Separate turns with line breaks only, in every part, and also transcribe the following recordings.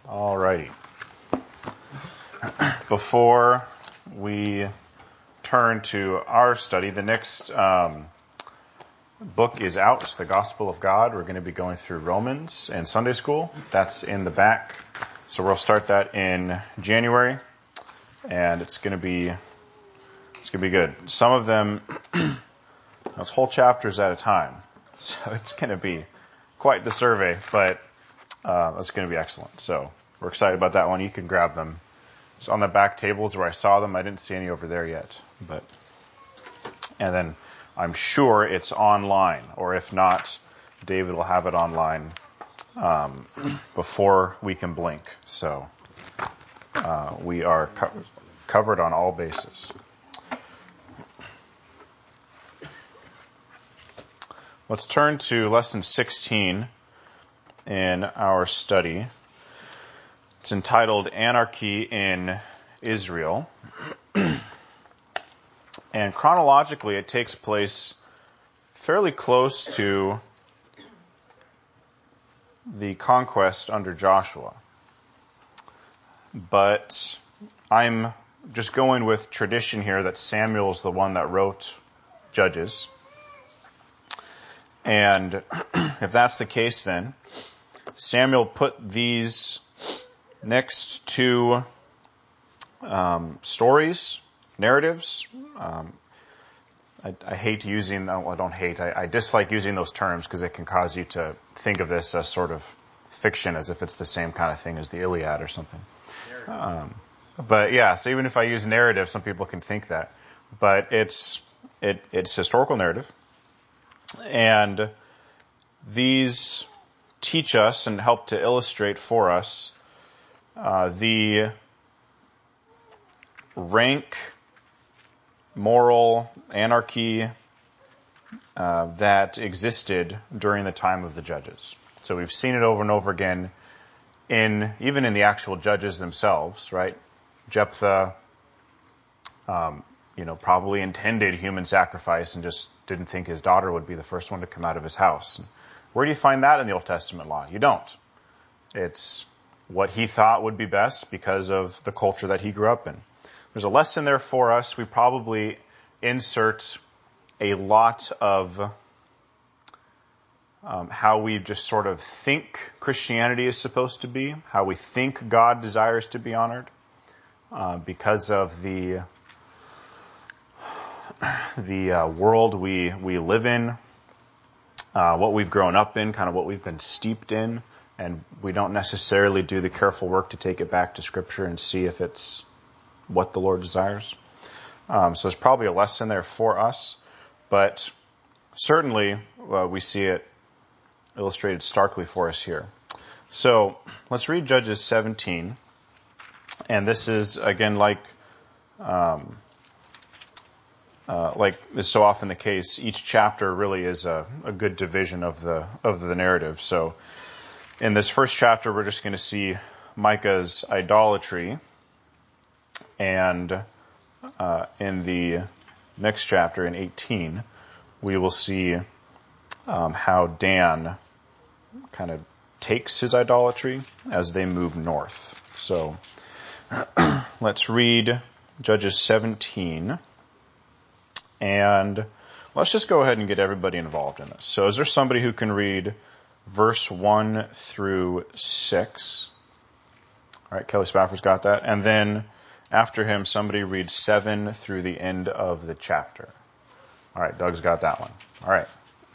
Alrighty. Before we turn to our study, the next book is out, the Gospel of God. We're going to be going through Romans in Sunday school. That's in the back. So we'll start that in January, and it's going to be good. Some of them, it's whole chapters at a time, so it's going to be quite the survey, but it's going to be excellent. So we're excited about that one. You can grab them. It's on the back tables where I saw them. I didn't see any over there yet, and then I'm sure it's online, or if not, David will have it online before we can blink. So we are covered on all bases. Let's turn to lesson 16 in our study. It's entitled Anarchy in Israel. And chronologically, it takes place fairly close to the conquest under Joshua. But I'm just going with tradition here that Samuel is the one that wrote Judges. And if that's the case, then Samuel put these next two stories, narratives. I hate using, well, I don't hate, I dislike using those terms because it can cause you to think of this as sort of fiction, as if it's the same kind of thing as the Iliad or something. But yeah, so even if I use narrative, some people can think that. But it's historical narrative. And these teach us and help to illustrate for us the rank, moral anarchy that existed during the time of the judges. So we've seen it over and over again even in the actual judges themselves, right? Jephthah, probably intended human sacrifice and just didn't think his daughter would be the first one to come out of his house. Where do you find that in the Old Testament law? You don't. It's what he thought would be best because of the culture that he grew up in. There's a lesson there for us. We probably insert a lot of how we just sort of think Christianity is supposed to be, how we think God desires to be honored, because of the world we live in, what we've grown up in, kind of what we've been steeped in, and we don't necessarily do the careful work to take it back to Scripture and see if it's what the Lord desires. So there's probably a lesson there for us, but certainly we see it illustrated starkly for us here. So let's read Judges 17, and this is, again, like is so often the case, each chapter really is a good division of the narrative. So in this first chapter, we're just going to see Micah's idolatry, and in the next chapter, in 18, we will see how Dan kind of takes his idolatry as they move north. So let's read Judges 17. And let's just go ahead and get everybody involved in this. So is there somebody who can read verse 1 through 6? All right, Kelly Spafford's got that. And then after him, somebody read 7 through the end of the chapter. All right, Doug's got that one. All right.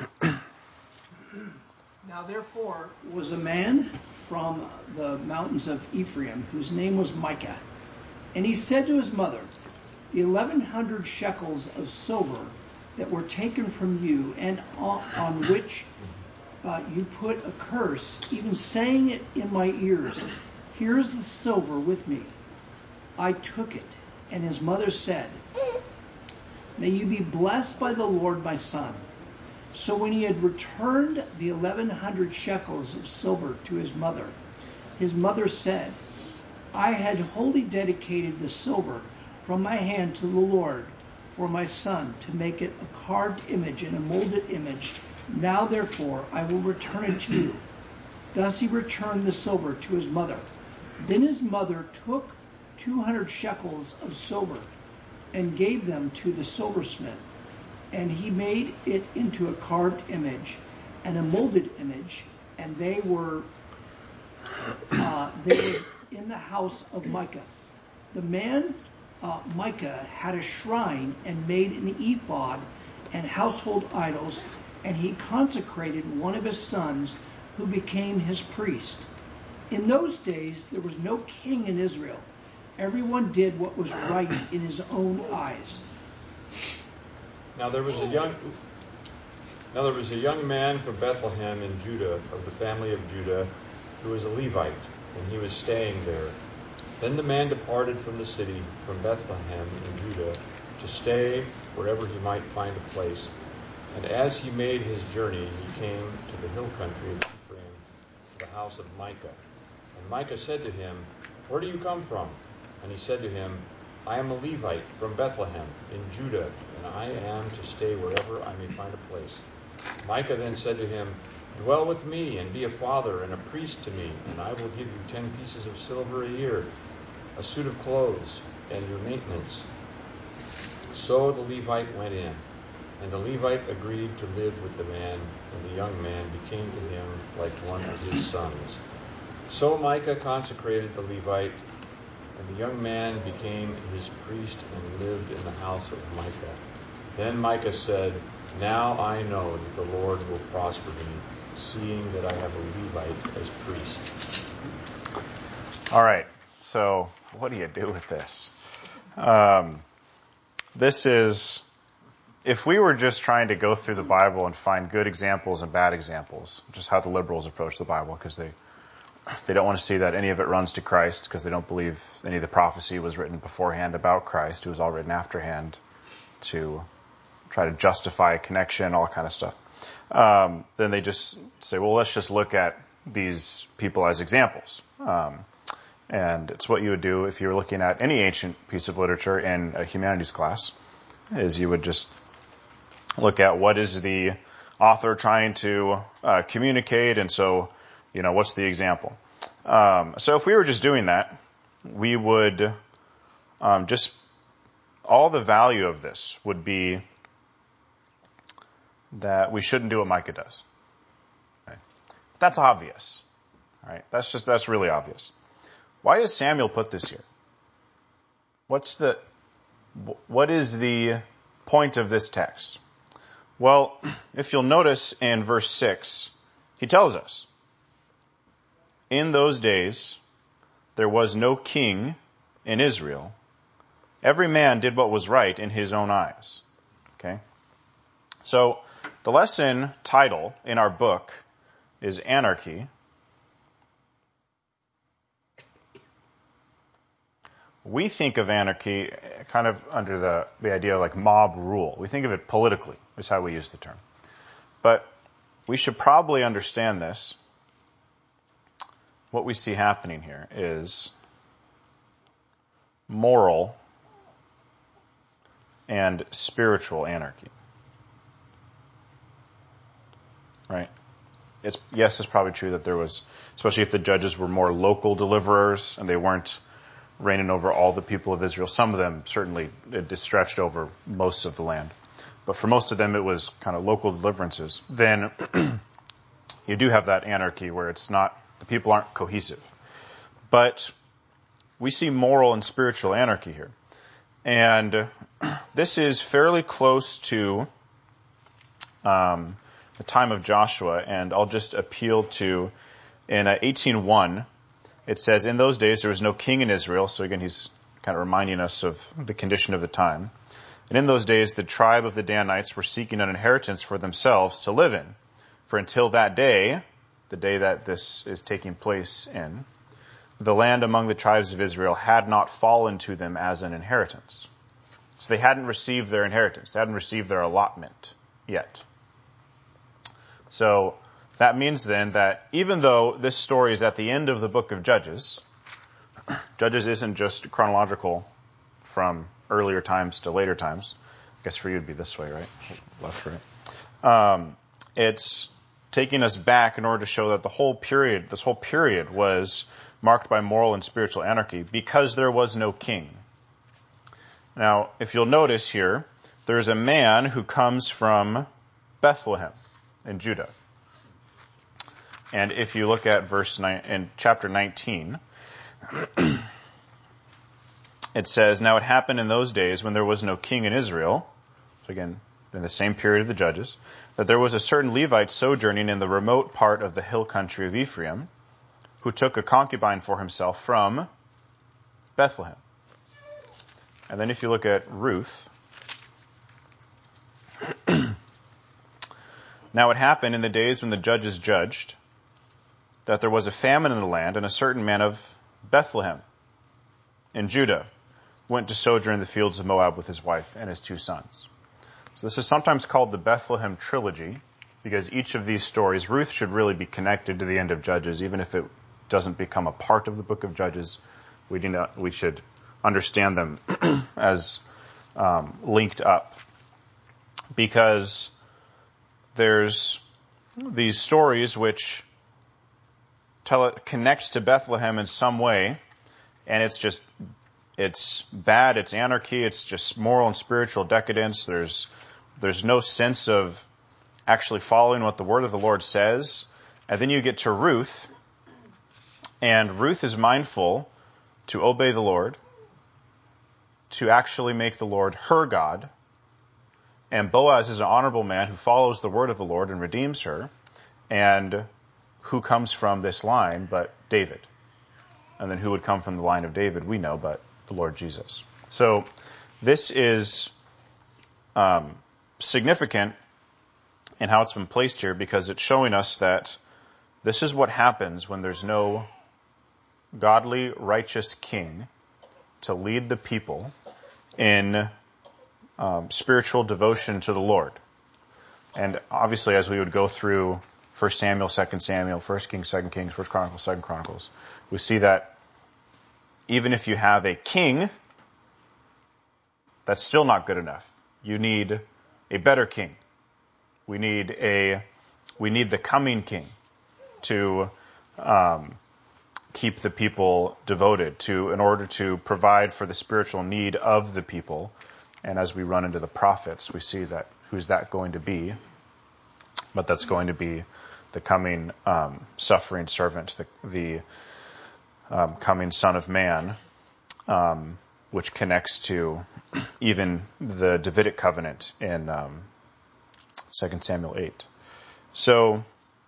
Now therefore was a man from the mountains of Ephraim, whose name was Micah. And he said to his mother, the 1,100 shekels of silver that were taken from you, and on which you put a curse, even saying it in my ears, here is the silver with me. I took it. And his mother said, may you be blessed by the Lord, my son. So when he had returned the 1,100 shekels of silver to his mother said, I had wholly dedicated the silver from my hand to the Lord for my son, to make it a carved image and a molded image. Now therefore I will return it to you. Thus he returned the silver to his mother. Then his mother took 200 shekels of silver and gave them to the silversmith, and he made it into a carved image and a molded image, and they were in the house of Micah. The man Micah had a shrine and made an ephod and household idols, and he consecrated one of his sons, who became his priest. In those days there was no king in Israel. Everyone did what was right in his own eyes.
Now there was a young man from Bethlehem in Judah, of the family of Judah, who was a Levite, and he was staying there. Then the man departed from the city, from Bethlehem in Judah, to stay wherever he might find a place. And as he made his journey, he came to the hill country of Ephraim, to the house of Micah. And Micah said to him, "Where do you come from?" And he said to him, "I am a Levite from Bethlehem in Judah, and I am to stay wherever I may find a place." Micah then said to him, "Dwell with me, and be a father and a priest to me, and I will give you 10 pieces of silver a year, a suit of clothes, and your maintenance." So the Levite went in, and the Levite agreed to live with the man, and the young man became to him like one of his sons. So Micah consecrated the Levite, and the young man became his priest and lived in the house of Micah. Then Micah said, "Now I know that the Lord will prosper me, seeing that I have a Levite as priest."
All right, so what do you do with this? This is, if we were just trying to go through the Bible and find good examples and bad examples, just how the liberals approach the Bible, because they don't want to see that any of it runs to Christ, because they don't believe any of the prophecy was written beforehand about Christ. It was all written afterhand to try to justify a connection, all kind of stuff. Then they just say, well, let's just look at these people as examples. And it's what you would do if you were looking at any ancient piece of literature in a humanities class, is you would just look at what is the author trying to communicate, and so, what's the example? So if we were just doing that, we would all the value of this would be that we shouldn't do what Micah does. Right? That's obvious. Right? That's really obvious. Why does Samuel put this here? What is the point of this text? Well, if you'll notice in verse 6, he tells us, in those days there was no king in Israel. Every man did what was right in his own eyes. Okay? So, the lesson title in our book is Anarchy. We think of anarchy kind of under the idea of like mob rule. We think of it politically, is how we use the term. But we should probably understand this. What we see happening here is moral and spiritual anarchy. Right? It's probably true that there was, especially if the judges were more local deliverers and they weren't reigning over all the people of Israel. Some of them certainly it stretched over most of the land. But for most of them it was kind of local deliverances. Then you do have that anarchy where the people aren't cohesive. But we see moral and spiritual anarchy here. And this is fairly close to the time of Joshua, and I'll just appeal to, in 18:1, it says, in those days there was no king in Israel. So again, he's kind of reminding us of the condition of the time. And in those days the tribe of the Danites were seeking an inheritance for themselves to live in. For until that day, the day that this is taking place in, the land among the tribes of Israel had not fallen to them as an inheritance. So they hadn't received their inheritance. They hadn't received their allotment yet. So that means then that even though this story is at the end of the book of Judges, Judges isn't just chronological from earlier times to later times. I guess for you it'd be this way, right? Left, right. It's taking us back in order to show that this whole period was marked by moral and spiritual anarchy, because there was no king. Now, if you'll notice here, there's a man who comes from Bethlehem in Judah. And if you look at verse 9 in chapter 19, it says, "Now it happened in those days when there was no king in Israel," so again, in the same period of the Judges, "that there was a certain Levite sojourning in the remote part of the hill country of Ephraim, who took a concubine for himself from Bethlehem." And then if you look at Ruth, "Now it happened in the days when the judges judged, that there was a famine in the land, and a certain man of Bethlehem in Judah went to sojourn in the fields of Moab with his wife and his 2 sons." So this is sometimes called the Bethlehem trilogy, because each of these stories, Ruth should really be connected to the end of Judges, even if it doesn't become a part of the book of Judges. We should understand them as linked up, because there's these stories which connect to Bethlehem in some way, and it's bad, it's anarchy, it's just moral and spiritual decadence. There's no sense of actually following what the word of the Lord says. And then you get to Ruth, and Ruth is mindful to obey the Lord, to actually make the Lord her God. And Boaz is an honorable man who follows the word of the Lord and redeems her. And who comes from this line but David? And then who would come from the line of David, we know, but the Lord Jesus. So this is significant in how it's been placed here, because it's showing us that this is what happens when there's no godly, righteous king to lead the people in spiritual devotion to the Lord. And obviously, as we would go through 1 Samuel, 2 Samuel, 1 Kings, 2 Kings, 1 Chronicles, 2 Chronicles, we see that even if you have a king, that's still not good enough. You need a better king. We need the coming king to keep the people devoted, in order to provide for the spiritual need of the people. And as we run into the prophets, we see that who's that going to be? But that's going to be the coming suffering servant, the coming Son of Man, which connects to even the Davidic covenant in 2 Samuel 8. So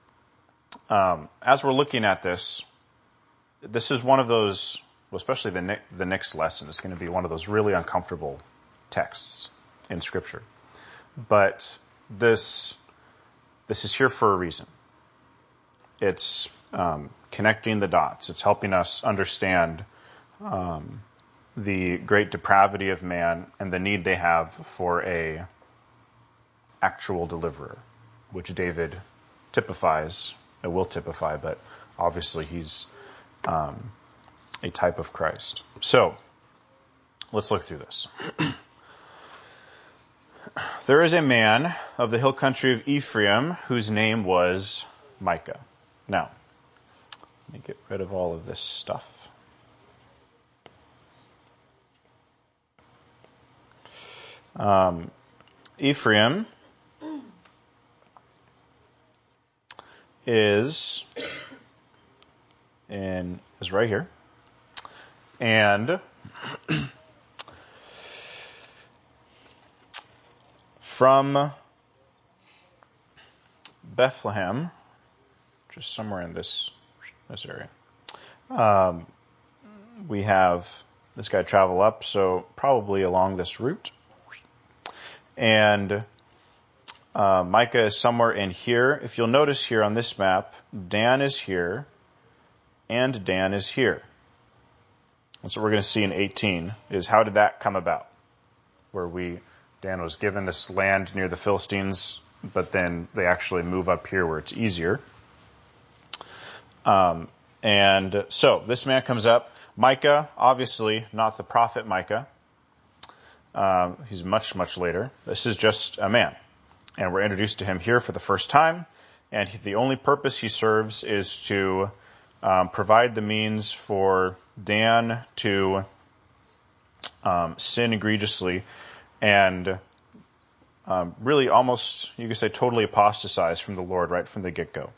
as we're looking at this is one of those, especially the next lesson is going to be one of those really uncomfortable texts in Scripture. But this is here for a reason. It's connecting the dots. It's helping us understand the great depravity of man and the need they have for a actual deliverer, which David typifies, it will typify, but obviously he's a type of Christ. So let's look through this. There is a man of the hill country of Ephraim whose name was Micah. Now, let me get rid of all of this stuff. Ephraim is right here. And from Bethlehem, just somewhere in this area, we have this guy travel up, so probably along this route. And Micah is somewhere in here. If you'll notice here on this map, Dan is here, and Dan is here. That's what we're going to see in 18, is how did that come about? Where Dan was given this land near the Philistines, but then they actually move up here where it's easier. And so this man comes up. Micah, obviously not the prophet Micah. He's much, much later. This is just a man. And we're introduced to him here for the first time. And the only purpose he serves is to provide the means for Dan to sin egregiously and really almost, you could say, totally apostatize from the Lord right from the get-go.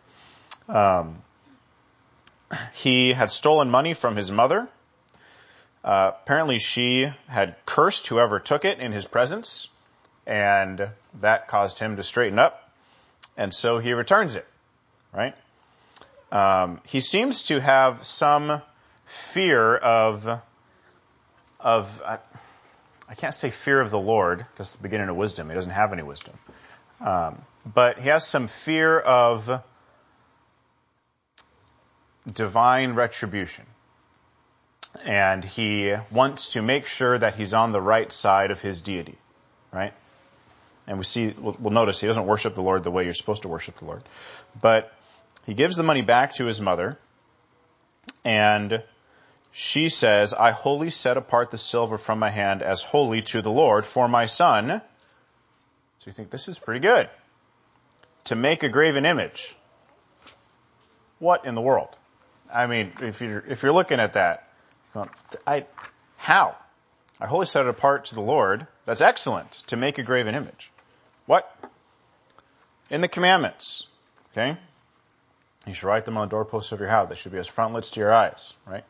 He had stolen money from his mother. Apparently she had cursed whoever took it in his presence, and that caused him to straighten up, and so he returns it, right? He seems to have some fear of I can't say fear of the Lord, because it's the beginning of wisdom. He doesn't have any wisdom. But he has some fear of divine retribution. And he wants to make sure that he's on the right side of his deity, right? And we'll notice he doesn't worship the Lord the way you're supposed to worship the Lord. But he gives the money back to his mother, and she says, I wholly set apart the silver from my hand as holy to the Lord for my son. So you think, this is pretty good. To make a graven image. What in the world? I mean, if you're looking at that, how? I wholly set it apart to the Lord. That's excellent. To make a graven image. What? In the commandments. Okay? You should write them on the doorposts of your house. They should be as frontlets to your eyes, right?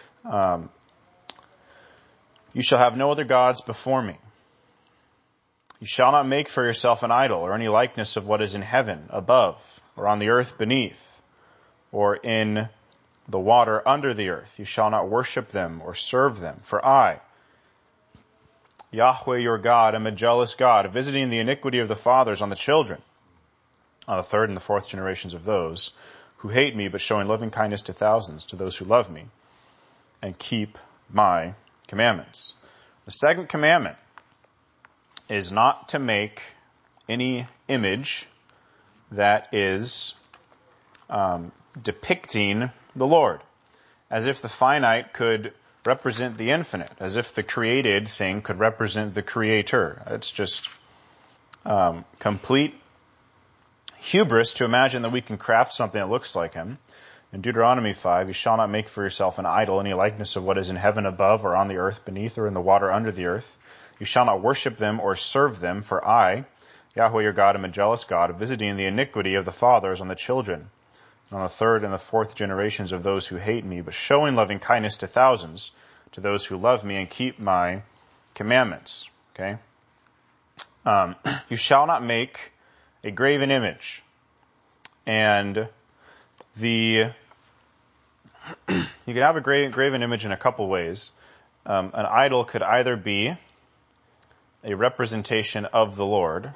You shall have no other gods before me. You shall not make for yourself an idol or any likeness of what is in heaven above, or on the earth beneath, or in the water under the earth. You shall not worship them or serve them. For I, Yahweh your God, am a jealous God, visiting the iniquity of the fathers on the children, on the third and the fourth generations of those who hate me, but showing loving kindness to thousands, to those who love me and keep my commandments. The second commandment is not to make any image that is depicting the Lord, as if the finite could represent the infinite, as if the created thing could represent the creator. It's just complete hubris to imagine that we can craft something that looks like him. In Deuteronomy 5, you shall not make for yourself an idol, any likeness of what is in heaven above, or on the earth beneath, or in the water under the earth. You shall not worship them or serve them, for I, Yahweh your God, am a jealous God, visiting the iniquity of the fathers on the children, and on the third and the fourth generations of those who hate me, but showing loving kindness to thousands, to those who love me and keep my commandments. Okay? You shall not make a graven image. And you can have a graven image in a couple ways. An idol could either be a representation of the Lord.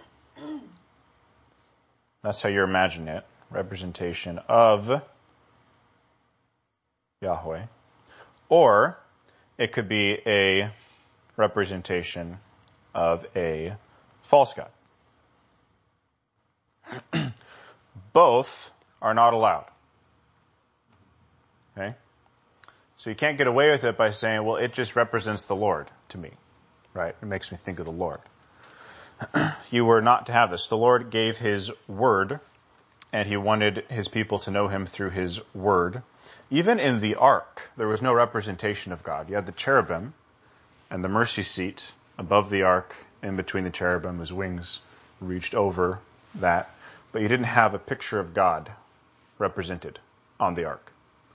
That's how you're imagining it. Representation of Yahweh. Or it could be a representation of a false god. Both are not allowed. Okay? So you can't get away with it by saying, well, it just represents the Lord to me. Right? It makes me think of the Lord. You were not to have this. The Lord gave his word, and he wanted his people to know him through his word. Even in the ark, there was no representation of God. You had the cherubim and the mercy seat above the ark, in between the cherubim, his wings reached over that. But you didn't have a picture of God represented on the ark.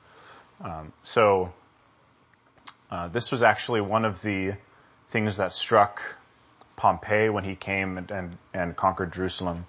This was actually one of the things that struck Pompey when he came and conquered Jerusalem.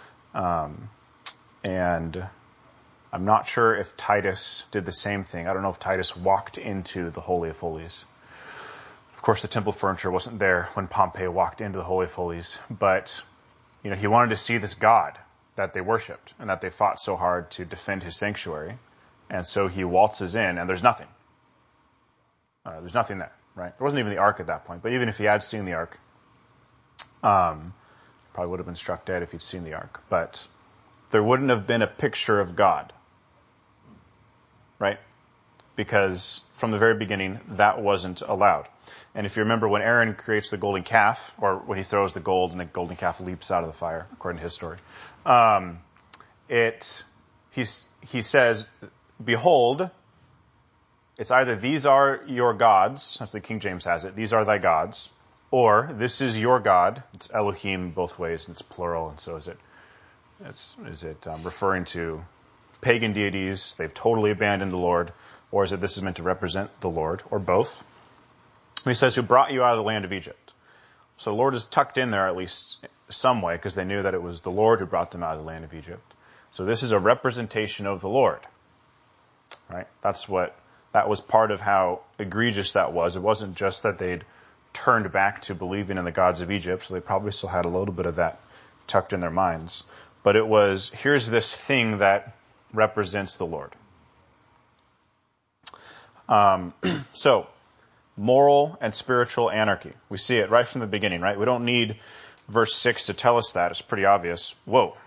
And I'm not sure if Titus did the same thing. I don't know if Titus walked into the Holy of Holies. Of course, the temple furniture wasn't there when Pompey walked into the Holy of Holies. But, he wanted to see this God that they worshipped and that they fought so hard to defend his sanctuary. And so he waltzes in, and there's nothing. There's nothing there, right? There wasn't even the ark at that point. But even if he had seen the ark, probably would have been struck dead if he'd seen the ark. But there wouldn't have been a picture of God, right? Because from the very beginning, that wasn't allowed. And if you remember, when Aaron creates the golden calf, or when he throws the gold and the golden calf leaps out of the fire, according to his story, he says, behold, it's either these are your gods, that's the King James has it, these are thy gods, or this is your God. It's Elohim both ways, and it's plural, and so is it referring to pagan deities? They've totally abandoned the Lord, or is it this is meant to represent the Lord, or both? And he says, who brought you out of the land of Egypt. So the Lord is tucked in there at least some way, because they knew that it was the Lord who brought them out of the land of Egypt. So this is a representation of the Lord, right? That was part of how egregious that was. It wasn't just that they'd turned back to believing in the gods of Egypt, so they probably still had a little bit of that tucked in their minds. But it was, here's this thing that represents the Lord. So, moral and spiritual anarchy. We see it right from the beginning, right? We don't need verse 6 to tell us that. It's pretty obvious. Whoa.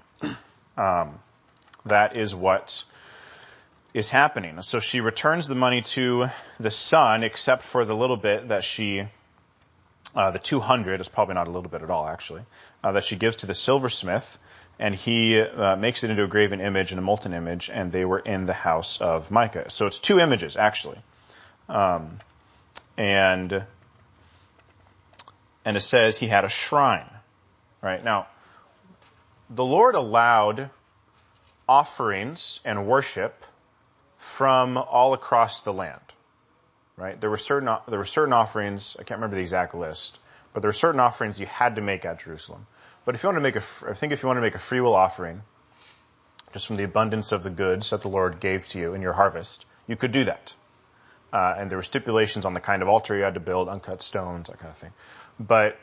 That is what is happening. So she returns the money to the son, except for the little bit that the 200, is probably not a little bit at all, actually, that she gives to the silversmith, and he makes it into a graven image and a molten image, and they were in the house of Micah. So it's two images, actually. And it says he had a shrine, right? Now, the Lord allowed offerings and worship from all across the land, right? There were certain offerings, I can't remember the exact list, but there were certain offerings you had to make at Jerusalem. But if you want to make a free will offering, just from the abundance of the goods that the Lord gave to you in your harvest, you could do that. And there were stipulations on the kind of altar you had to build, uncut stones, that kind of thing. But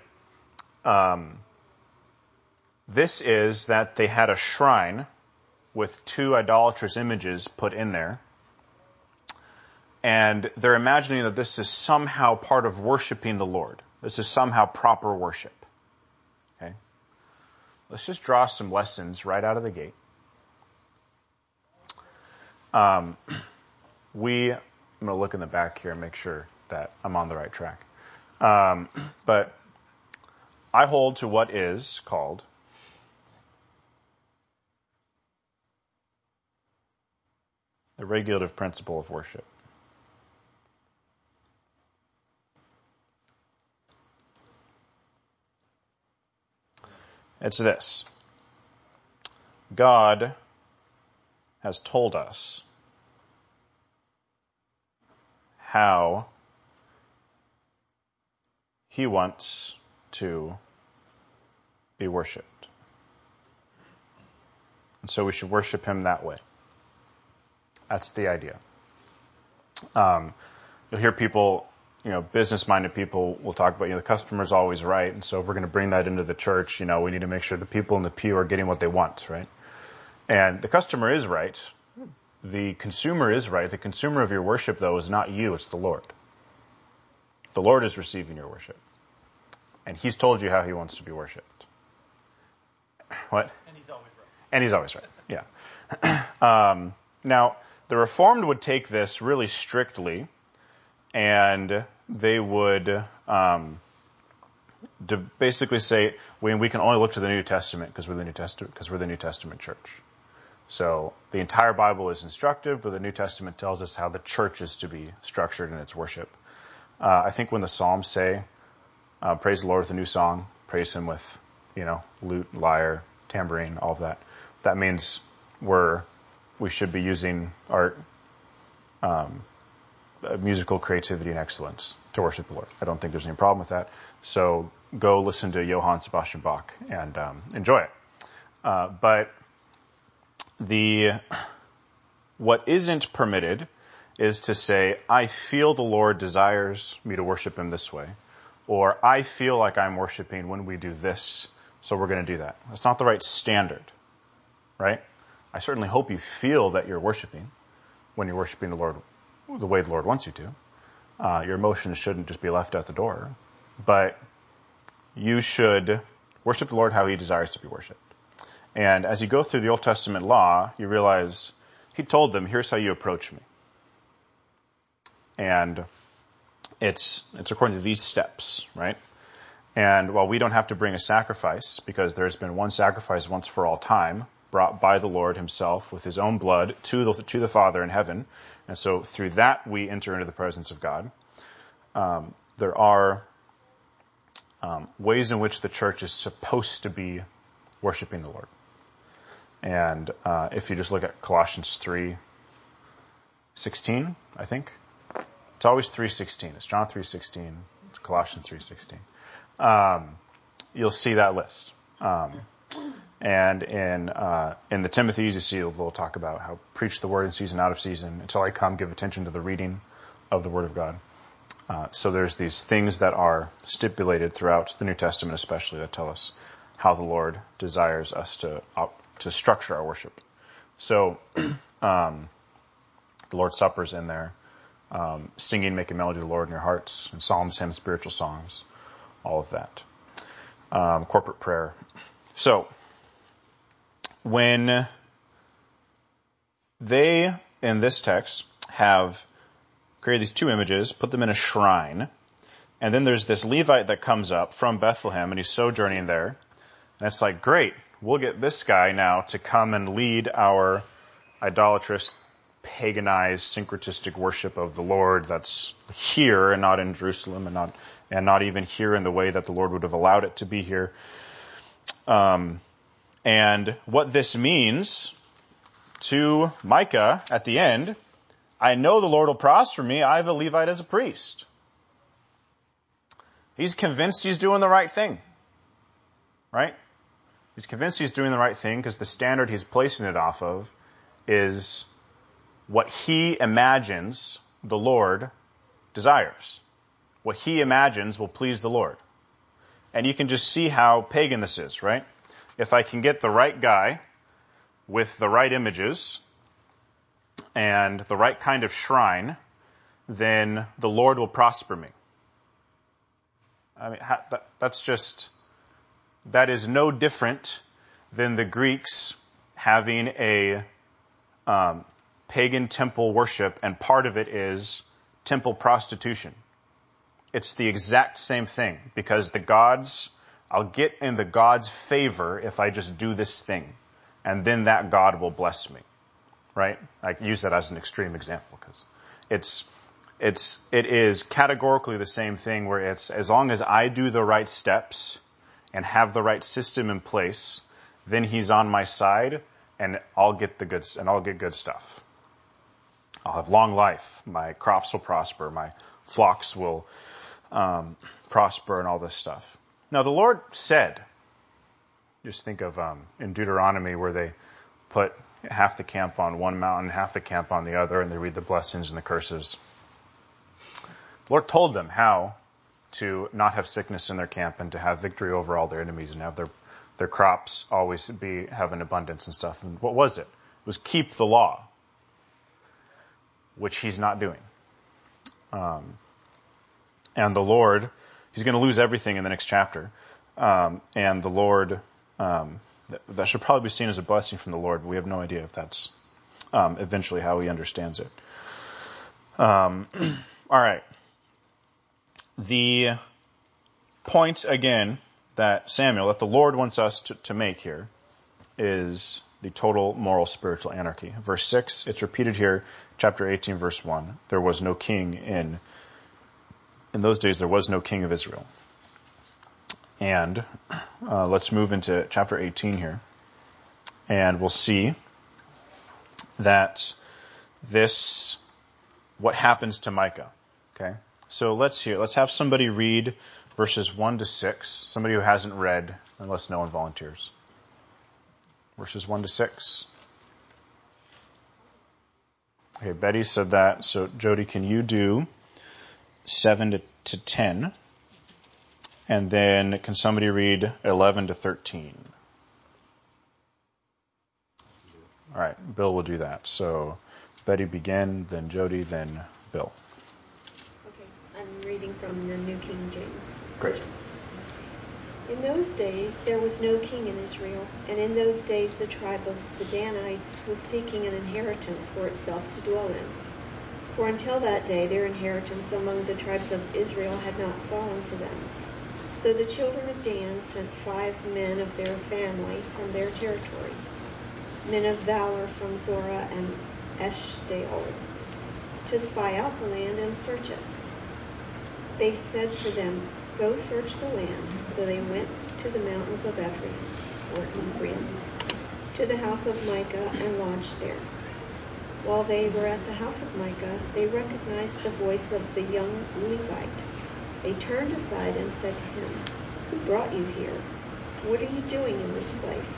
this is that they had a shrine with two idolatrous images put in there. And they're imagining that this is somehow part of worshiping the Lord. This is somehow proper worship. Okay? Let's just draw some lessons right out of the gate. I'm going to look in the back here and make sure that I'm on the right track. But I hold to what is called the regulative principle of worship. It's this. God has told us how he wants to be worshipped. And so we should worship him that way. That's the idea. You'll hear people, business-minded people will talk about, the customer's always right. And so if we're going to bring that into the church, we need to make sure the people in the pew are getting what they want, right? And the customer is right. The consumer is right. The consumer of your worship, though, is not you, it's the Lord. The Lord is receiving your worship. And he's told you how he wants to be worshipped. What?
And he's always right.
And he's always right, yeah. Now, the Reformed would take this really strictly, and they would basically say, we can only look to the New Testament because we're the New Testament church. So the entire Bible is instructive, but the New Testament tells us how the church is to be structured in its worship. I think when the Psalms say, praise the Lord with a new song, praise him with, lute, lyre, tambourine, all of that, that means we should be using our musical creativity and excellence to worship the Lord. I don't think there's any problem with that. So go listen to Johann Sebastian Bach and enjoy it. But what isn't permitted is to say, I feel the Lord desires me to worship him this way, or I feel like I'm worshiping when we do this, so we're going to do that. That's not the right standard, right? I certainly hope you feel that you're worshiping when you're worshiping the Lord the way the Lord wants you to. Your emotions shouldn't just be left at the door, but you should worship the Lord how he desires to be worshiped. And as you go through the Old Testament law, you realize he told them, here's how you approach me. And it's according to these steps, right? And while we don't have to bring a sacrifice, because there's been one sacrifice once for all time, brought by the Lord himself with his own blood to the Father in heaven. And so through that we enter into the presence of God. There are ways in which the church is supposed to be worshiping the Lord. And if you just look at Colossians 3:16, I think. It's always 3:16. It's John 3:16. It's Colossians 3:16. You'll see that list. And in the Timothy's, you see they'll talk about how preach the word in season, out of season. Until I come, give attention to the reading of the word of God. So there's these things that are stipulated throughout the New Testament, especially, that tell us how the Lord desires us to structure our worship. So the Lord's Supper's in there. Singing, making melody to the Lord in your hearts, and psalms, hymns, spiritual songs, all of that. Corporate prayer. So, when they, in this text, have created these two images, put them in a shrine, and then there's this Levite that comes up from Bethlehem, and he's sojourning there, and it's like, great, we'll get this guy now to come and lead our idolatrous, paganized, syncretistic worship of the Lord that's here and not in Jerusalem, and not even here in the way that the Lord would have allowed it to be here. And what this means to Micah at the end, I know the Lord will prosper me. I have a Levite as a priest. He's convinced he's doing the right thing. Right? He's convinced he's doing the right thing because the standard he's placing it off of is what he imagines the Lord desires. What he imagines will please the Lord. And you can just see how pagan this is, right? If I can get the right guy with the right images and the right kind of shrine, then the Lord will prosper me. I mean, that is no different than the Greeks having a pagan temple worship, and part of it is temple prostitution. It's the exact same thing, because I'll get in the God's favor if I just do this thing, and then that God will bless me, right? I use that as an extreme example because it is categorically the same thing, where it's as long as I do the right steps and have the right system in place, then he's on my side, and I'll get good stuff. I'll have long life. My crops will prosper. My flocks will prosper, and all this stuff. Now, the Lord said, just think of in Deuteronomy, where they put half the camp on one mountain, half the camp on the other, and they read the blessings and the curses. The Lord told them how to not have sickness in their camp, and to have victory over all their enemies, and have their crops always have an abundance and stuff. And what was it? It was keep the law, which he's not doing. And the Lord, he's going to lose everything in the next chapter. And the Lord, that should probably be seen as a blessing from the Lord, but we have no idea if that's eventually how he understands it. All right. The point, again, that the Lord wants us to make here, is the total moral spiritual anarchy. Verse 6, it's repeated here, chapter 18, verse 1. There was no king in those days, there was no king of Israel. And let's move into chapter 18 here. And we'll see that what happens to Micah. Okay? So let's have somebody read verses 1 to 6. Somebody who hasn't read, unless no one volunteers. Verses 1 to 6. Okay, Betty said that. So Jody, can you do 7 to 10? And then can somebody read 11 to 13? All right, Bill will do that. So Betty begin, then Jody, then Bill.
Okay, I'm reading from the New King James.
Great.
In those days there was no king in Israel, and in those days the tribe of the Danites was seeking an inheritance for itself to dwell in. For until that day their inheritance among the tribes of Israel had not fallen to them. So the children of Dan sent 5 men of their family from their territory. men of valor from Zorah and Eshtaol, to spy out the land and search it. They said to them, "Go search the land." So they went to the mountains of Ephraim, to the house of Micah, and lodged there. While they were at the house of Micah, they recognized the voice of the young Levite. They turned aside and said to him, "Who brought you here? What are you doing in this place?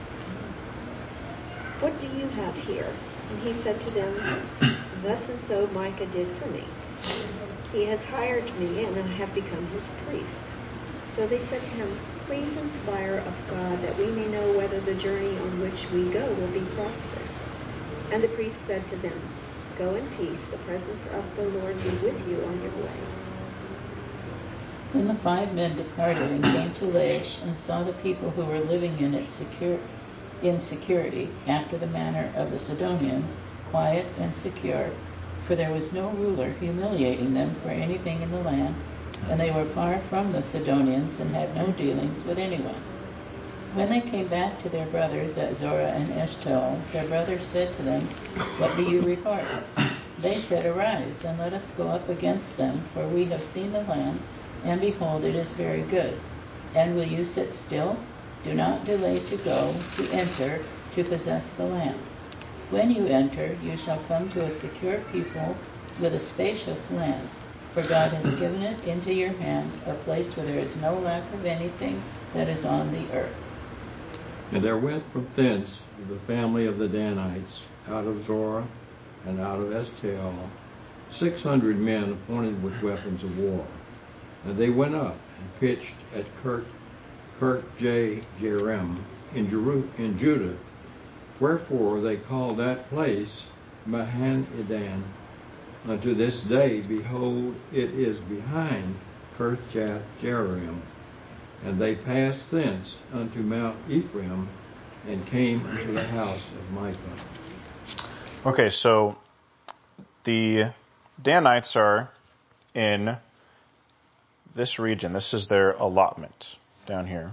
What do you have here?" And he said to them, "Thus and so Micah did for me. He has hired me, and I have become his priest." So they said to him, "Please inspire of God, that we may know whether the journey on which we go will be prosperous." And the priest said to them, "Go in peace. The presence of the Lord be with you on your way."
Then the 5 men departed and came to Laish, and saw the people who were living in it in security, after the manner of the Sidonians, quiet and secure, for there was no ruler humiliating them for anything in the land, and they were far from the Sidonians and had no dealings with anyone. When they came back to their brothers at Zorah and Eshtaol, their brothers said to them, "What do you report?" They said, "Arise, and let us go up against them, for we have seen the land, and behold, it is very good. And will you sit still? Do not delay to go, to enter, to possess the land. When you enter, you shall come to a secure people with a spacious land, for God has given it into your hand, a place where there is no lack of anything that is on the earth."
And there went from thence the family of the Danites out of Zorah and out of Eshtaol 600 men appointed with weapons of war. And they went up and pitched at Kirjath-jearim in Judah. Wherefore they call that place Mahaneh-dan. Unto this day, behold, it is behind Kirjath-jearim. And they passed thence unto Mount Ephraim, and came unto the house of Micah.
Okay, so the Danites are in this region. This is their allotment down here.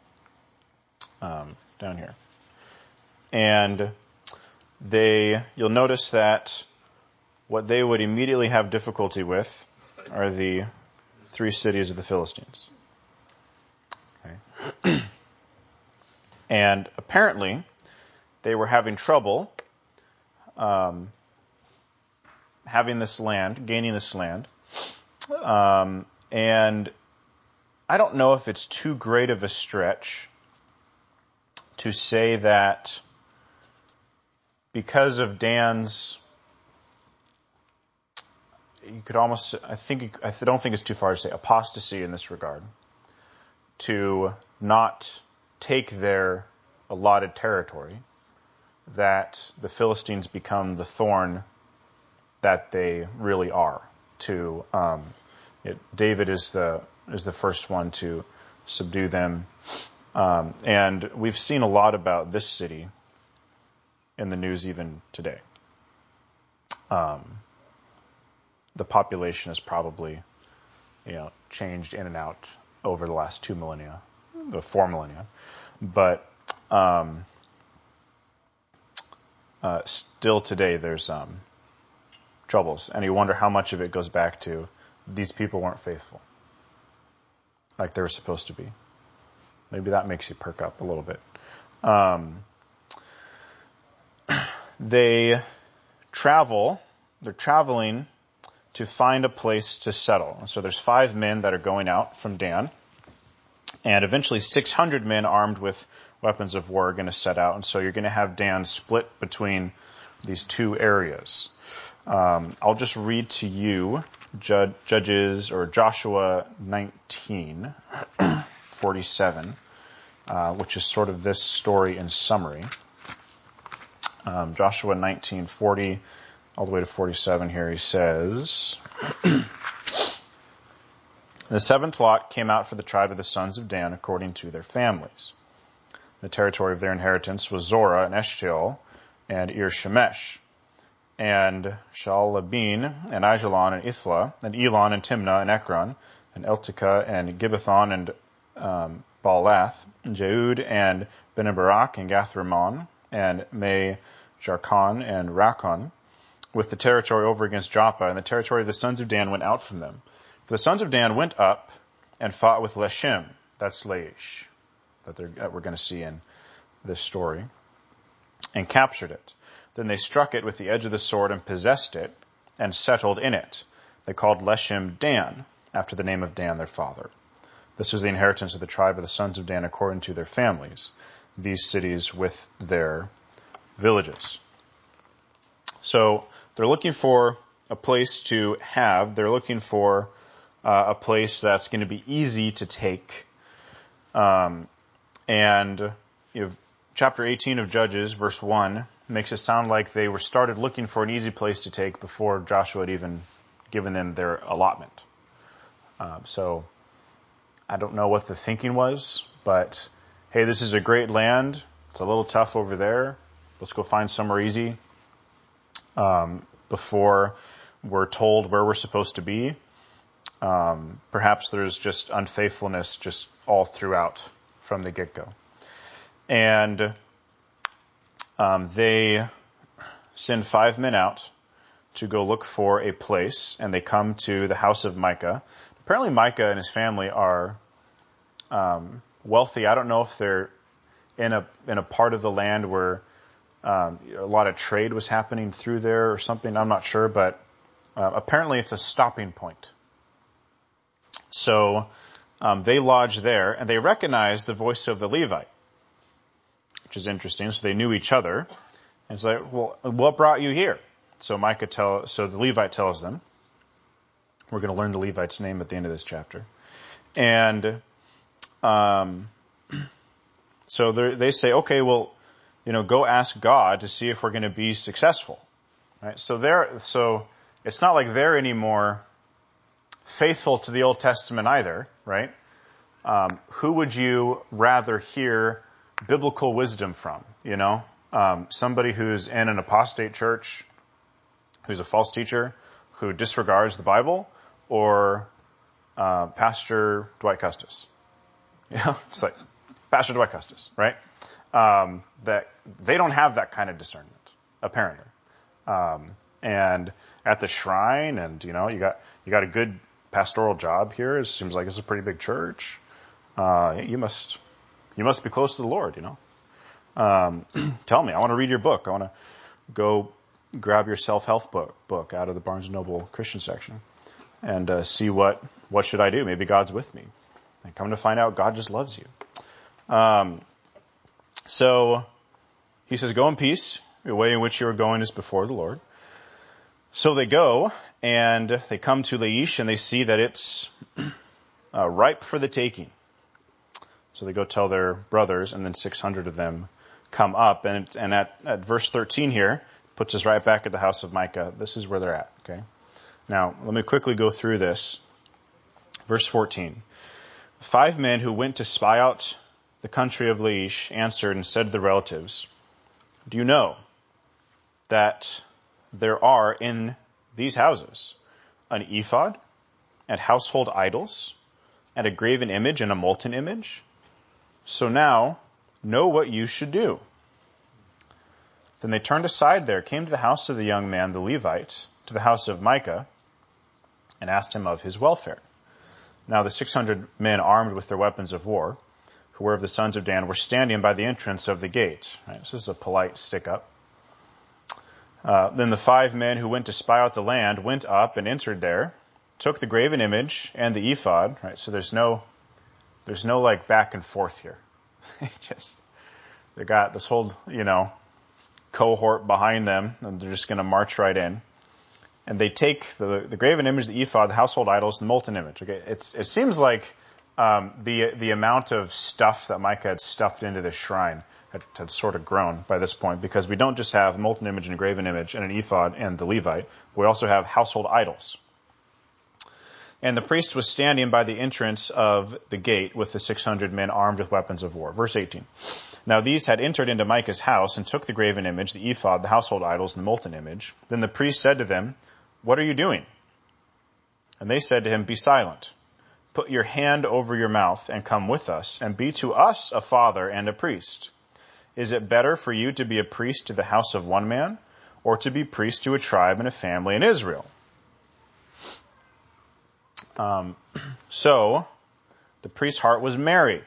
And you'll notice that what they would immediately have difficulty with are the 3 cities of the Philistines. Okay. And apparently, they were having trouble having this land, gaining this land. And I don't know if it's too great of a stretch to say that because of Dan's, you could almost, I don't think it's too far to say apostasy in this regard, to not take their allotted territory, that the Philistines become the thorn that they really are. David is the first one to subdue them, and we've seen a lot about this city in the news even today. The population has probably, changed in and out over the last 4 millennia, but still today there's troubles, and you wonder how much of it goes back to these people weren't faithful like they were supposed to be. Maybe that makes you perk up a little bit. They're traveling to find a place to settle. And so there's 5 men that are going out from Dan, and eventually 600 men armed with weapons of war are going to set out. And so you're going to have Dan split between these 2 areas. I'll just read to you Joshua 19:47, which is sort of this story in summary. Joshua 19:40 all the way to 47 here, he says, "The 7th lot came out for the tribe of the sons of Dan according to their families. The territory of their inheritance was Zorah and Eshtaol and Ir-shemesh, and Shaalabin, and Aijalon, and Ithla, and Elon, and Timnah, and Ekron, and Eltekeh, and Gibbethon, and Baalath, and Jehud, and Benabarak, and Gath-rimmon, and Me, Jarkon, and Rakon, with the territory over against Joppa, and the territory of the sons of Dan went out from them. For the sons of Dan went up and fought with Leshem, that's Laish, that we're going to see in this story, and captured it. Then they struck it with the edge of the sword and possessed it, and settled in it. They called Leshem Dan, after the name of Dan their father. This was the inheritance of the tribe of the sons of Dan according to their families, these cities with their villages. So they're looking for a place to have. They're looking for a place that's going to be easy to take. And chapter 18 of Judges, verse 1, makes it sound like they were started looking for an easy place to take before Joshua had even given them their allotment. So I don't know what the thinking was, but hey, this is a great land. It's a little tough over there. Let's go find somewhere easy before we're told where we're supposed to be. Perhaps there's just unfaithfulness just all throughout from the get-go. And they send 5 men out to go look for a place, and they come to the house of Micah. Apparently Micah and his family are wealthy. I don't know if they're in a part of the land where a lot of trade was happening through there or something. I'm not sure, but apparently it's a stopping point. So they lodge there, and they recognize the voice of the Levite, which is interesting. So they knew each other. And it's like, well, what brought you here? So the Levite tells them. We're going to learn the Levite's name at the end of this chapter. And so they say, okay, well, go ask God to see if we're going to be successful. Right? So it's not like they're any more faithful to the Old Testament either, right? Who would you rather hear biblical wisdom from? Somebody who's in an apostate church, who's a false teacher, who disregards the Bible, or Pastor Dwight Custis? It's like Pastor Dwight Custis, right? That they don't have that kind of discernment, apparently. And at the shrine, and you got a good pastoral job here. It seems like it's a pretty big church. You must be close to the Lord, Tell me, I want to read your book. I want to go grab your self-help book out of the Barnes & Noble Christian section and see what should I do. Maybe God's with me. And come to find out, God just loves you. So he says, go in peace. The way in which you are going is before the Lord. So they go, and they come to Laish, and they see that it's ripe for the taking. So they go tell their brothers, and then 600 of them come up. And at verse 13 here, puts us right back at the house of Micah. This is where they're at, okay? Now, let me quickly go through this. Verse 14. 5 men who went to spy out the country of Laish answered and said to the relatives, do you know that there are in these houses an ephod and household idols and a graven image and a molten image? So now know what you should do. Then they turned aside there, came to the house of the young man, the Levite, to the house of Micah, and asked him of his welfare. Now the 600 men armed with their weapons of war, who were of the sons of Dan, were standing by the entrance of the gate. Right, this is a polite stick-up. Then the 5 men who went to spy out the land went up and entered there, took the graven image and the ephod. Right, so there's no like back and forth here. They got this whole cohort behind them, and they're just going to march right in. And they take the graven image, the ephod, the household idols, the molten image. Okay, it seems like the amount of stuff that Micah had stuffed into this shrine had sort of grown by this point, because we don't just have a molten image and a graven image and an ephod and the Levite. We also have household idols. And the priest was standing by the entrance of the gate with the 600 men armed with weapons of war. Verse 18. Now these had entered into Micah's house and took the graven image, the ephod, the household idols, and the molten image. Then the priest said to them, what are you doing? And they said to him, be silent. Put your hand over your mouth and come with us, and be to us a father and a priest. Is it better for you to be a priest to the house of one man, or to be priest to a tribe and a family in Israel? So the priest's heart was merry.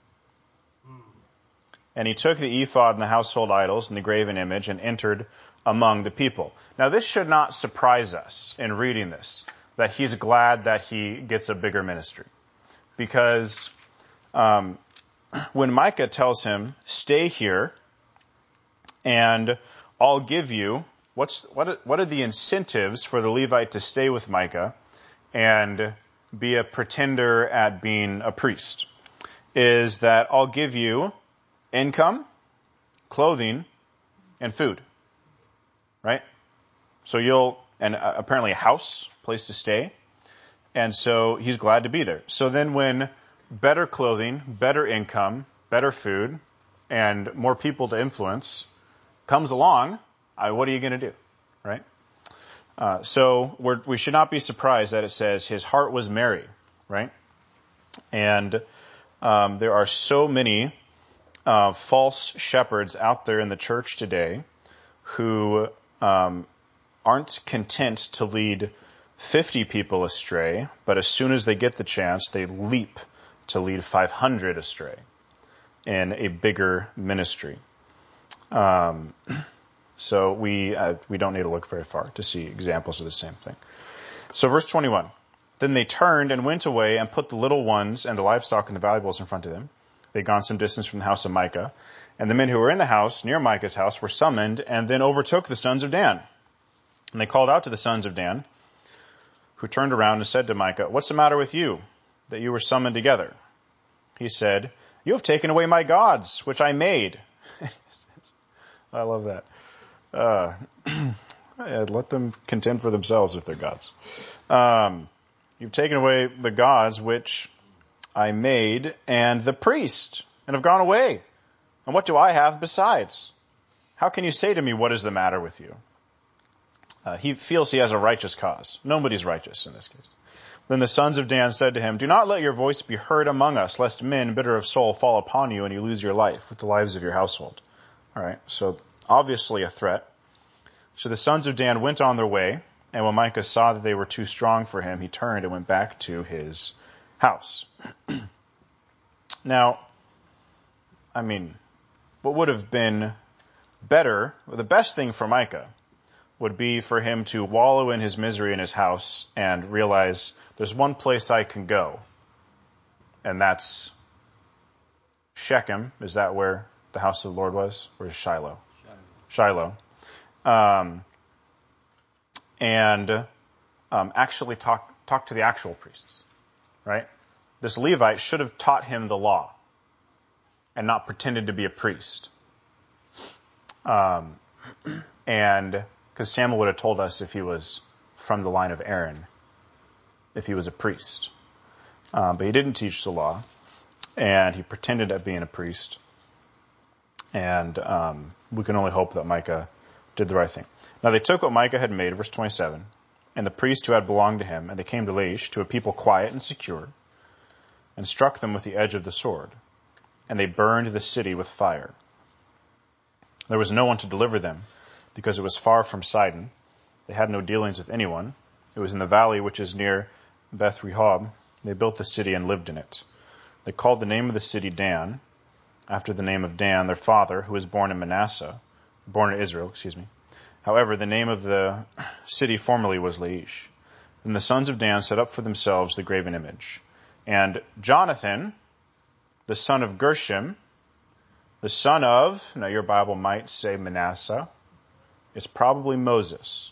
And he took the ephod and the household idols and the graven image and entered among the people. Now this should not surprise us in reading this, that he's glad that he gets a bigger ministry. Because when Micah tells him, stay here and I'll give you, what are the incentives for the Levite to stay with Micah and be a pretender at being a priest? Is that I'll give you income, clothing, and food. Right? So apparently a house, place to stay. And so he's glad to be there. So then when better clothing, better income, better food, and more people to influence comes along, what are you going to do? Right? So we should not be surprised that it says his heart was merry. Right? And there are so many false shepherds out there in the church today who aren't content to lead 50 people astray, but as soon as they get the chance, they leap to lead 500 astray in a bigger ministry. So we don't need to look very far to see examples of the same thing. So verse 21, then they turned and went away and put the little ones and the livestock and the valuables in front of them. They'd gone some distance from the house of Micah, and the men who were in the house near Micah's house were summoned and then overtook the sons of Dan. And they called out to the sons of Dan, who turned around and said to Micah, what's the matter with you, that you were summoned together? He said, you have taken away my gods, which I made. I love that. Let them contend for themselves if they're gods. You've taken away the gods which I made, and the priest, and have gone away. And what do I have besides? How can you say to me, what is the matter with you? He feels he has a righteous cause. Nobody's righteous in this case. Then the sons of Dan said to him, do not let your voice be heard among us, lest men bitter of soul fall upon you and you lose your life with the lives of your household. All right, so obviously a threat. So the sons of Dan went on their way, and when Micah saw that they were too strong for him, he turned and went back to his house. Now, what would have been better, the best thing for Micah would be for him to wallow in his misery in his house and realize there's one place I can go, and that's Shechem. Is that where the house of the Lord was? Or is Shiloh? Shiloh. And actually talk to the actual priests, right? This Levite should have taught him the law and not pretended to be a priest. And because Samuel would have told us if he was from the line of Aaron, if he was a priest. But he didn't teach the law, and he pretended at being a priest. And we can only hope that Micah did the right thing. Now they took what Micah had made, verse 27, and the priest who had belonged to him, and they came to Laish, to a people quiet and secure, and struck them with the edge of the sword. And they burned the city with fire. There was no one to deliver them, because it was far from Sidon. They had no dealings with anyone. It was in the valley which is near Beth Rehob. They built the city and lived in it. They called the name of the city Dan, after the name of Dan, their father, who was born in Israel. However, the name of the city formerly was Laish. Then the sons of Dan set up for themselves the graven image. And Jonathan, the son of Gershom, the son of, now your Bible might say Manasseh, it's probably Moses.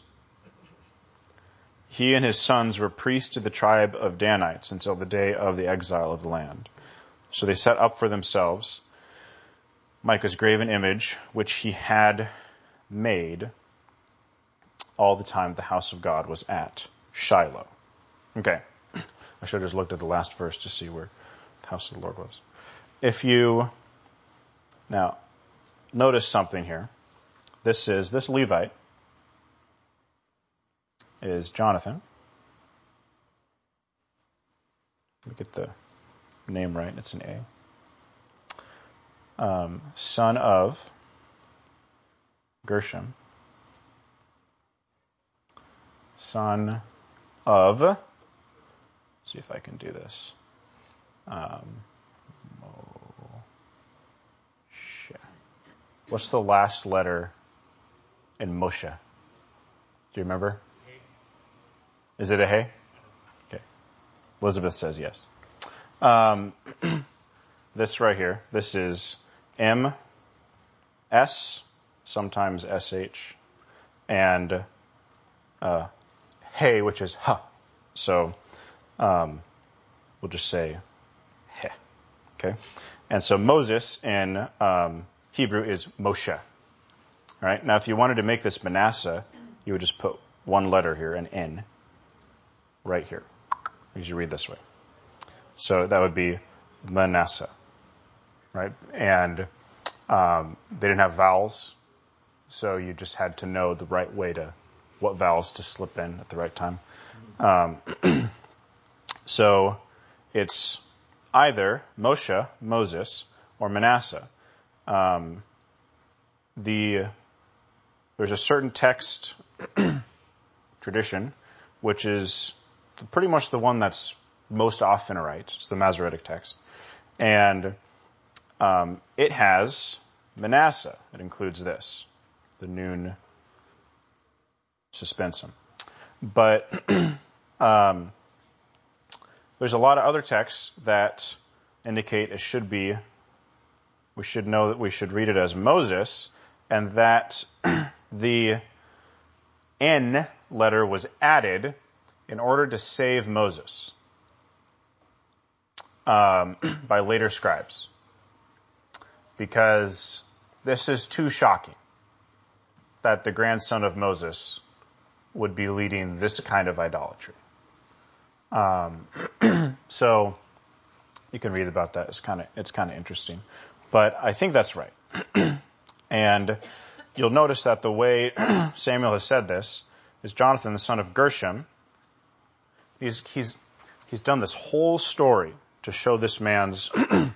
He and his sons were priests to the tribe of Danites until the day of the exile of the land. So they set up for themselves Micah's graven image, which he had made all the time the house of God was at Shiloh. Okay. I should have just looked at the last verse to see where the house of the Lord was. Now, notice something here. This Levite is Jonathan. Let me get the name right. It's an A. son of Gershom, son of, let's see if I can do this, Moshe. What's the last letter in Moshe? Do you remember? Is it a hey? Okay. Elizabeth says yes. This right here, this is M-S, sometimes S-H, and hey, which is ha. So we'll just say he. Okay? And so Moses in Hebrew is Moshe. All right? Now, if you wanted to make this Manasseh, you would just put one letter here, an N, right here. Because you read this way. So that would be Manasseh. Right? And they didn't have vowels, so you just had to know the right way what vowels to slip in at the right time. So it's either Moshe, Moses, or Manasseh. There's a certain text tradition, which is pretty much the one that's most often right. It's the Masoretic text. And it has Manasseh. It includes this, the Nun suspensum. But there's a lot of other texts that indicate it should be, we should know that we should read it as Moses, and that the N letter was added in order to save Moses by later scribes. Because this is too shocking that the grandson of Moses would be leading this kind of idolatry. So you can read about that. It's kind of interesting. But I think that's right. And you'll notice that the way Samuel has said this is Jonathan, the son of Gershom. He's done this whole story to show this man's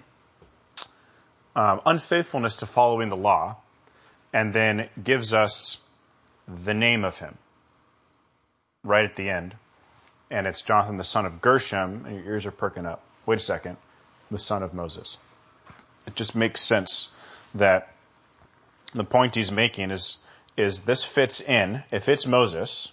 unfaithfulness to following the law, and then gives us the name of him right at the end. And it's Jonathan, the son of Gershom. And your ears are perking up. Wait a second. The son of Moses. It just makes sense that the point he's making is this fits in. If it's Moses,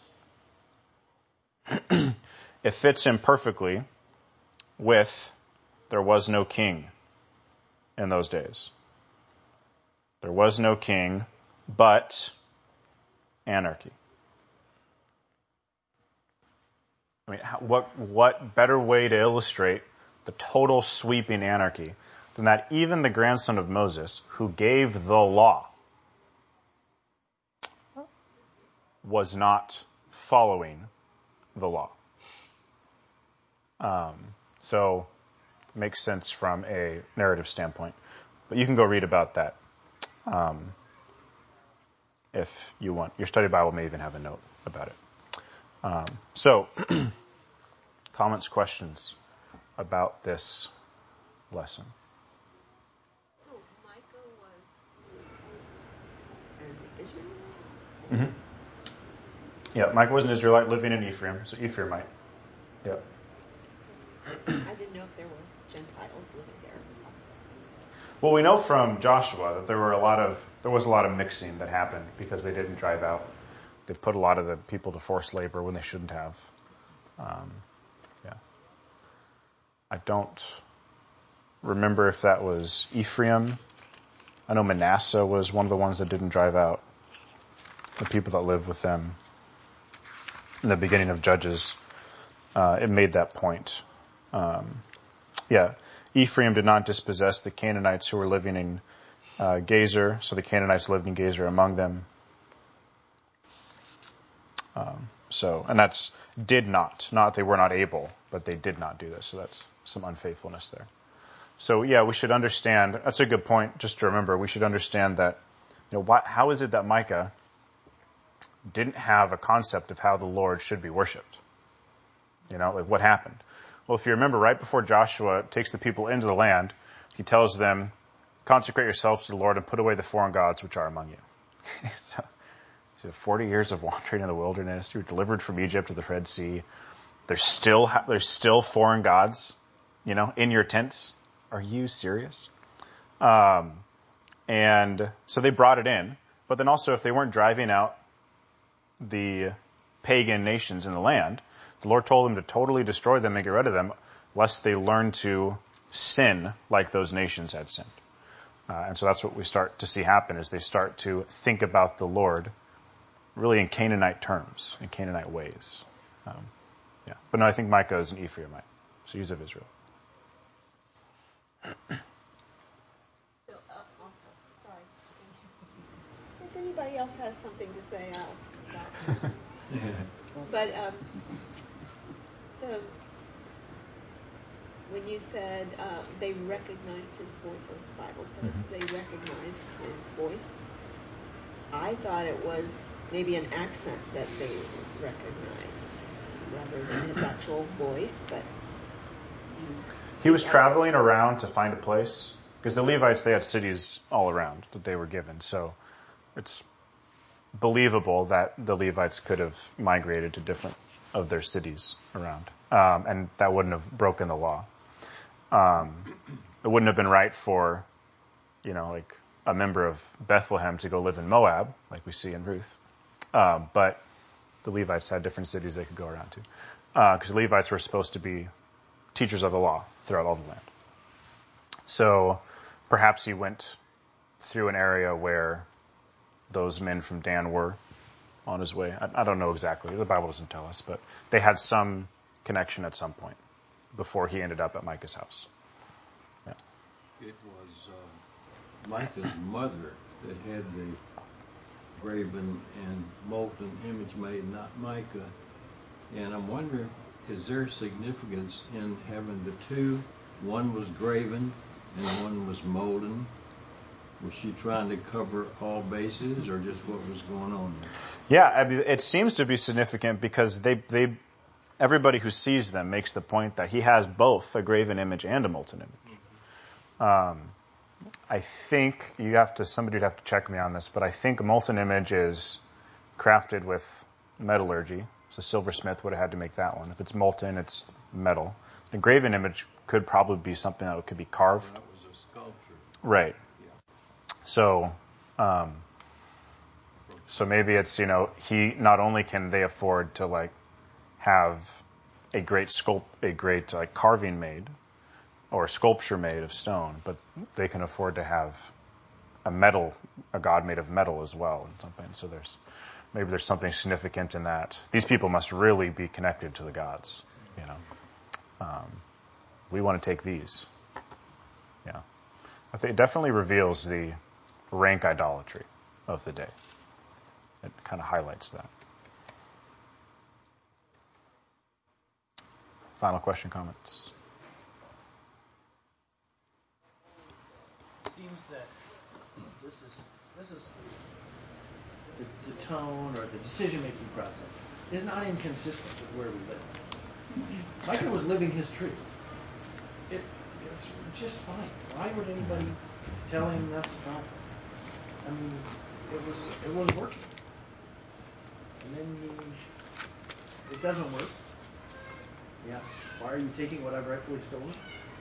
it fits in perfectly with there was no king in those days. There was no king, but anarchy. I mean, what better way to illustrate the total sweeping anarchy than that even the grandson of Moses, who gave the law, was not following the law. So it makes sense from a narrative standpoint. But you can go read about that if you want. Your study Bible may even have a note about it. So, comments, questions about this lesson?
So Micah was an Israelite?
Mm-hmm. Yeah, Micah was an Israelite living in Ephraim, so Ephraimite. Yep.
I didn't know if there were Gentiles living there.
Well, we know from Joshua that there was a lot of mixing that happened because they didn't drive out. They put a lot of the people to forced labor when they shouldn't have. Yeah. I don't remember if that was Ephraim. I know Manasseh was one of the ones that didn't drive out the people that lived with them. In the beginning of Judges, it made that point. Ephraim did not dispossess the Canaanites who were living in Gezer, so the Canaanites lived in Gezer among them. And that's did not they were not able, but they did not do this. So that's some unfaithfulness there. So yeah, we should understand. That's a good point. Just to remember, we should understand that. How is it that Micah didn't have a concept of how the Lord should be worshipped? What happened? Well, if you remember, right before Joshua takes the people into the land, he tells them, consecrate yourselves to the Lord and put away the foreign gods which are among you. So 40 years of wandering in the wilderness. You were delivered from Egypt to the Red Sea. There's still foreign gods, in your tents. Are you serious? And so they brought it in. But then also, if they weren't driving out the pagan nations in the land, the Lord told them to totally destroy them and get rid of them, lest they learn to sin like those nations had sinned. And so that's what we start to see happen, is they start to think about the Lord really in Canaanite terms, in Canaanite ways. But no, I think Micah is an Ephraimite, so he's of Israel.
So, also, sorry. If anybody else has something to say, I'll stop. But when you said they recognized his voice, or the Bible says they recognized his voice, I thought it was maybe an accent that they recognized rather than his actual voice. But
he was traveling around to find a place, because the Levites, they had cities all around that they were given. So it's believable that the Levites could have migrated to different of their cities around, and that wouldn't have broken the law. It wouldn't have been right for, like a member of Bethlehem to go live in Moab, like we see in Ruth. But the Levites had different cities they could go around to, because the Levites were supposed to be teachers of the law throughout all the land. So perhaps he went through an area where those men from Dan were on his way. I don't know exactly. The Bible doesn't tell us, but they had some connection at some point before he ended up at Micah's house. Yeah.
It was Micah's mother that had the graven and molten image made, not Micah. And I'm wondering, is there significance in having the two? One was graven and one was molten. Was she trying to cover all bases, or just what was going on there?
Yeah, I mean, it seems to be significant because everybody who sees them makes the point that he has both a graven image and a molten image. I think somebody would have to check me on this, but I think a molten image is crafted with metallurgy. So silversmith would have had to make that one. If it's molten, it's metal. A graven image could probably be something that could be carved.
That was a sculpture.
Right.
Yeah.
So maybe it's, he not only can they afford to have a great carving made or sculpture made of stone, but they can afford to have a god made of metal as well, and something. So there's something significant in that. These people must really be connected to the gods. We want to take these. Yeah, I think it definitely reveals the rank idolatry of the day. It kind of highlights that. Final question, comments?
It seems that this is the tone or the decision-making process is not inconsistent with where we live. Micah was living his truth. It's just fine. Why would anybody tell him that's not? I mean, it was working. And then it doesn't work. He asks, why are you taking what I've rightfully stolen?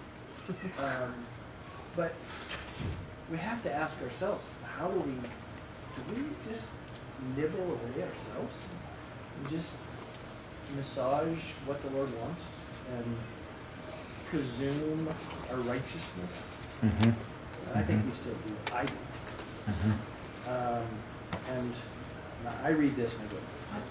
But we have to ask ourselves, do we just nibble away ourselves and just massage what the Lord wants and presume our righteousness?
Mm-hmm.
I think we still do. I do.
Mm-hmm.
And I read this and I go, what?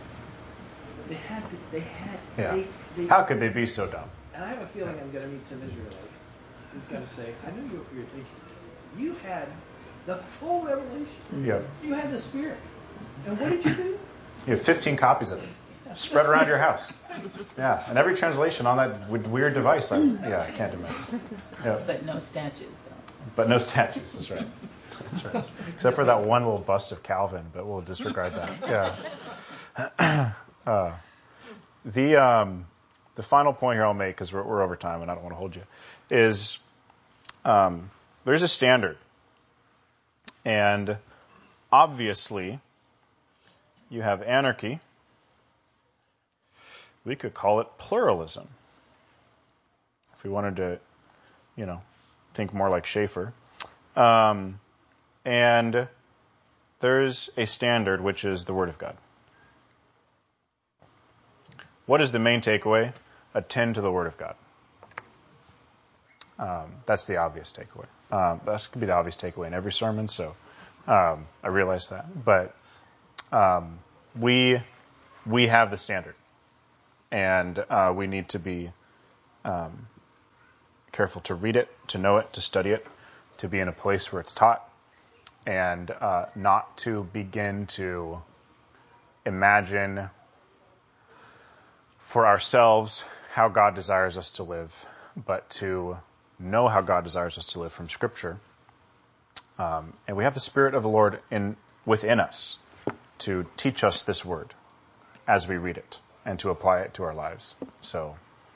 How could they be so dumb?
And I have a feeling I'm going to meet some Israelite who's going to say, I know what you're thinking. You had the full revelation.
Yeah.
You had the Spirit. And what did you do?
You have 15 copies of it spread around your house. Yeah, and every translation on that weird device. I can't imagine. Yeah.
But no statues, though.
But no statues. That's right. That's right. Except for that one little bust of Calvin, but we'll disregard that. Yeah. The final point here I'll make, because we're over time and I don't want to hold you, is there's a standard And obviously, you have anarchy. We could call it pluralism. If we wanted to, think more like Schaeffer. And there's a standard, which is the Word of God. What is the main takeaway? Attend to the Word of God. That's the obvious takeaway. That could be the obvious takeaway in every sermon, so I realize that. But we have the standard, and we need to be careful to read it, to know it, to study it, to be in a place where it's taught, and not to begin to imagine for ourselves how God desires us to live, but to know how God desires us to live from Scripture. And we have the Spirit of the Lord within us to teach us this word as we read it and to apply it to our lives. So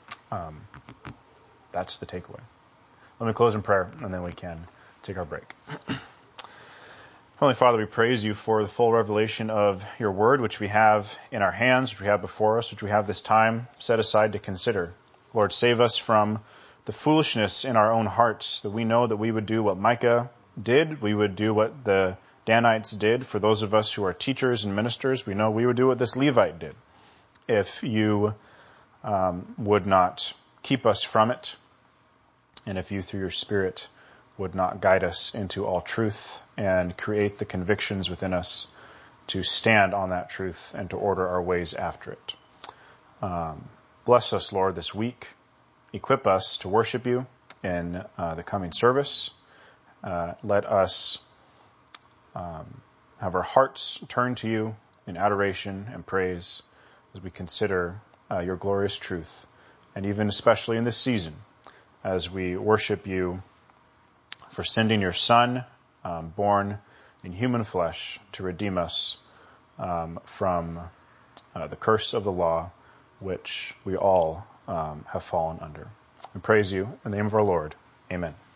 that's the takeaway. Let me close in prayer, and then we can take our break. Heavenly Father, we praise you for the full revelation of your word, which we have in our hands, which we have before us, which we have this time set aside to consider. Lord, save us from the foolishness in our own hearts, that we know that we would do what Micah did, we would do what the Danites did. For those of us who are teachers and ministers, we know we would do what this Levite did. If you would not keep us from it, and if you through your Spirit would not guide us into all truth and create the convictions within us to stand on that truth and to order our ways after it. Bless us, Lord, this week. Equip us to worship you in the coming service. Let us have our hearts turn to you in adoration and praise as we consider your glorious truth, and even especially in this season as we worship you for sending your Son, born in human flesh, to redeem us from the curse of the law, which we all have fallen under. We praise you in the name of our Lord. Amen.